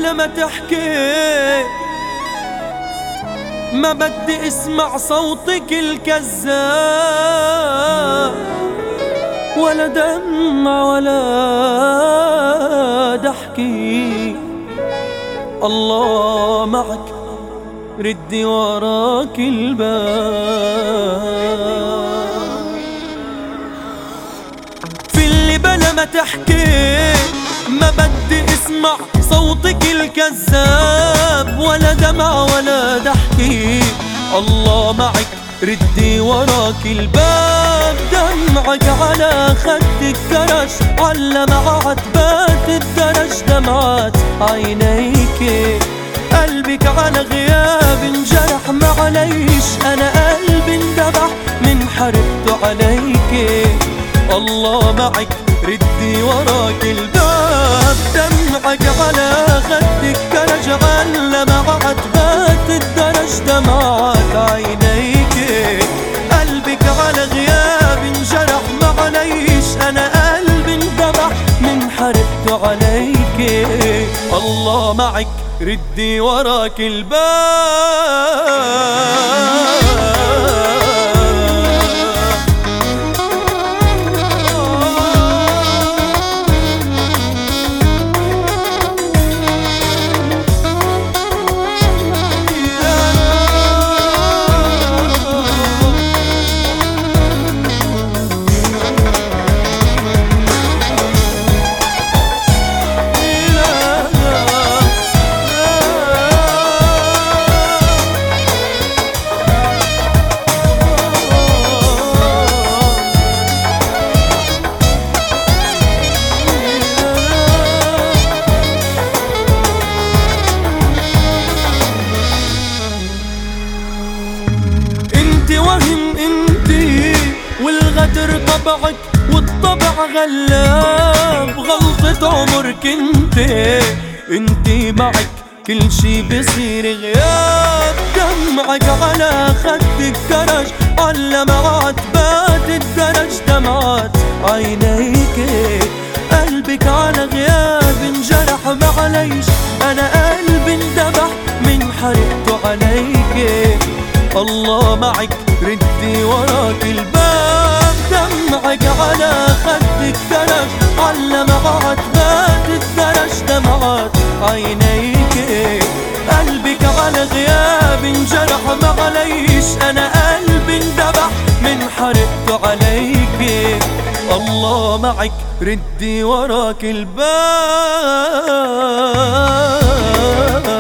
بلا ما تحكي، ما بدي اسمع صوتك الكذاب، ولا دمع ولا ضحكي. الله معك ردي وراك الباب. في اللي بلا ما تحكي، ما بدي اسمع صوتك الكذاب، ولا دمع ولا ضحكي. الله معك ردي وراك الباب. دمعك على خدك كرش، علم عتبات الدرج دمعات عينيك. قلبك على غياب انجرح، معليش انا قلبي اندبح من حرقته عليك. الله معك ردي وراك الباب. دمعك على خدك كرج، علم عتبات الدرج دمعات عينيك. قلبك على غياب انجرح، معليش انا قلبي اندبح من حرقته عليك. الله معك ردي وراك الباب. وهم انتي والغدر طبعك، والطبع غلاب. غلطة عمرك انتي معك كل شي بصير غياب. دمعك على خدك كرج، علم عتبات الدرج دمعات عينيك. قلبك على غياب انجرح، معليش انا قلبي اندبح من حرقته عليك. الله معك ردي وراك الباب. دمعك على خدك كرج، علم عتبات الدرج دمعات عينيك. قلبك على غياب انجرح، معليش انا قلبي اندبح من حرقته عليك. الله معك ردي وراك الباب.